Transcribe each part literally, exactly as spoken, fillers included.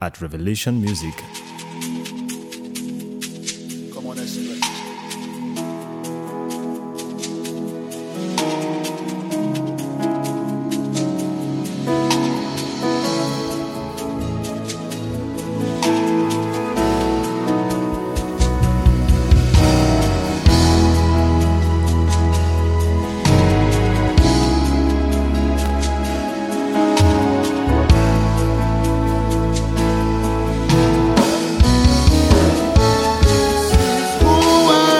at Revelation Music. Come on, let's do it. Who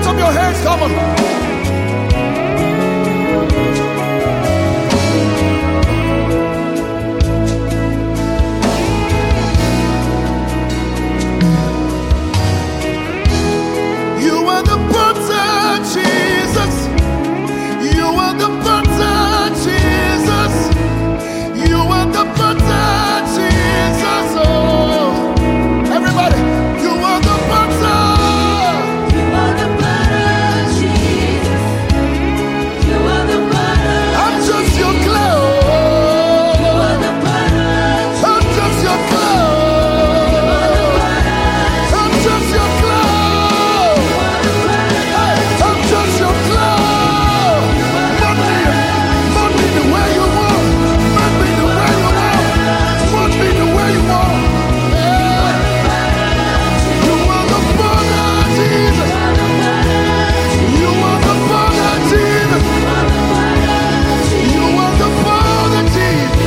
Lift up your hands, come on. You are the butter, Jesus. You are the butter, Jesus. You are the butter, Jesus. Oh, everybody, you are the butter. You are the butter, Jesus. You are the butter. I'm just your clothes. You are the butter. I'm just your clothes. You are the butter. I'm just your clothes. You are the butter. Hey, I'm just your clothes. Mold me, mold me the way you want. Mold me the way you want. Mold me the way you want. Yeah. You are the butter, Jesus. You are the butter, Jesus. You are the butter, Jesus.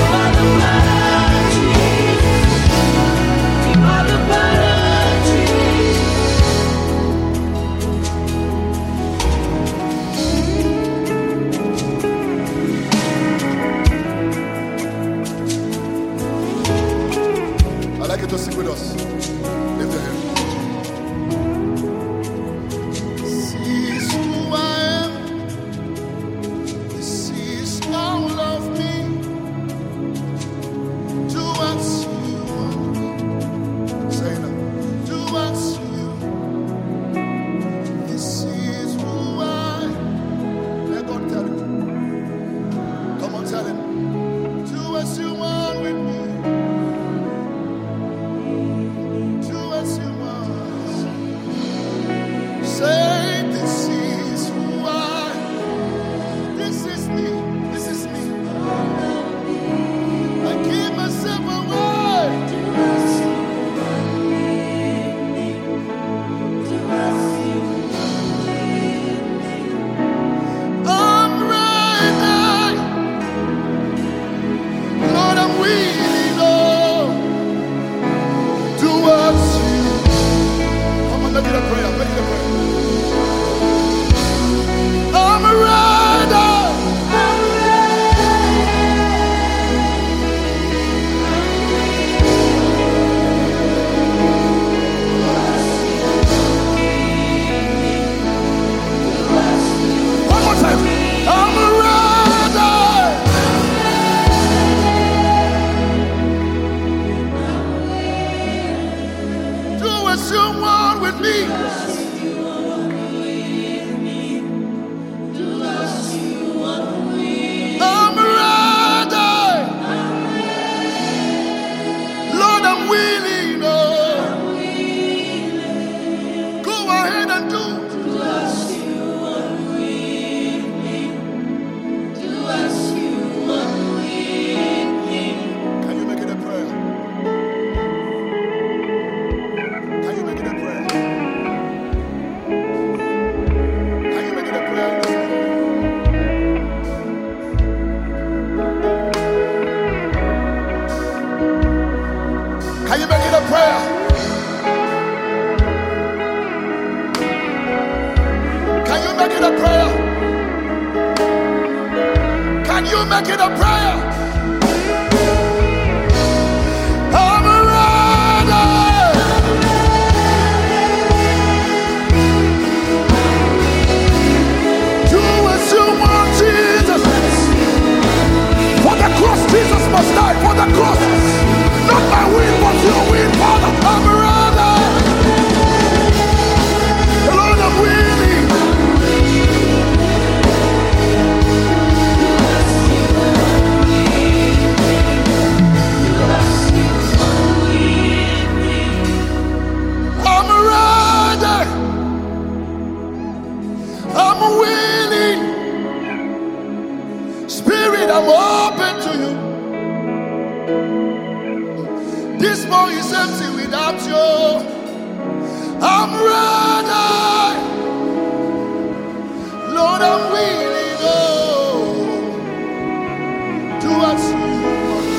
I'd like you to sing with us. Lift your hand. This is who I am. This is all of me. Do what you want. Say it now. Do what you want. This is who I am. Let God tell him. Come on, tell him. Do what you want with me. Do what you want. Say, this is who I am. This is me. This is me. I give myself away. I'm ready. Lord, I'm willing. Oh, do what you. Come on, make it a prayer. Make it a prayer. I'm ready. One more time. I'm ready. Do what you want with me. I'm ready. Lord, I'm willing. Oh, go ahead and do. Can you make it a prayer? Can you make it a prayer? Can you make it a prayer? Can you make it a prayer? Can you make it a prayer? Can you make it a prayer? I'm ready. Do what you want, Jesus. For the cross, Jesus must die. For the cross, not my will, but your will, Father. I'm ready. Lord, I'm willing. I'm ready. I'm willing. Spirit, I'm open to you. This boy is empty without you. I'm ready. Lord, I'm willing. Oh, do what you want.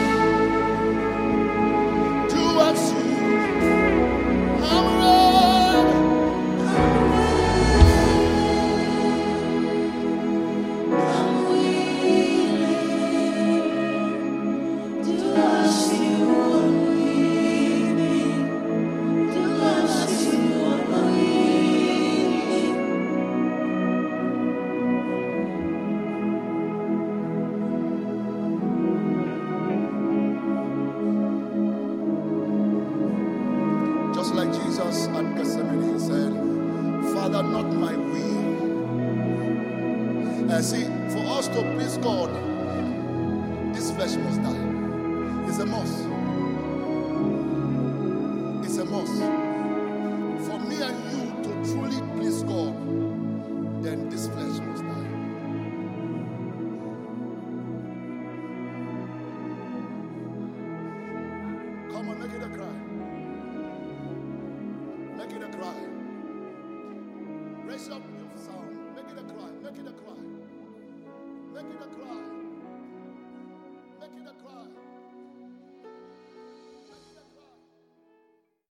Do what you want. I'm ready. like Jesus at Gethsemane. He said, Father, not my will. Uh, see, for us to please God, this flesh must die. It's a must. It's a must. For me and you to truly please God, then this flesh must die. Come on, make it a cry. Make it a cry. Raise up your sound. Make it a cry. Make it a cry. Make it a cry.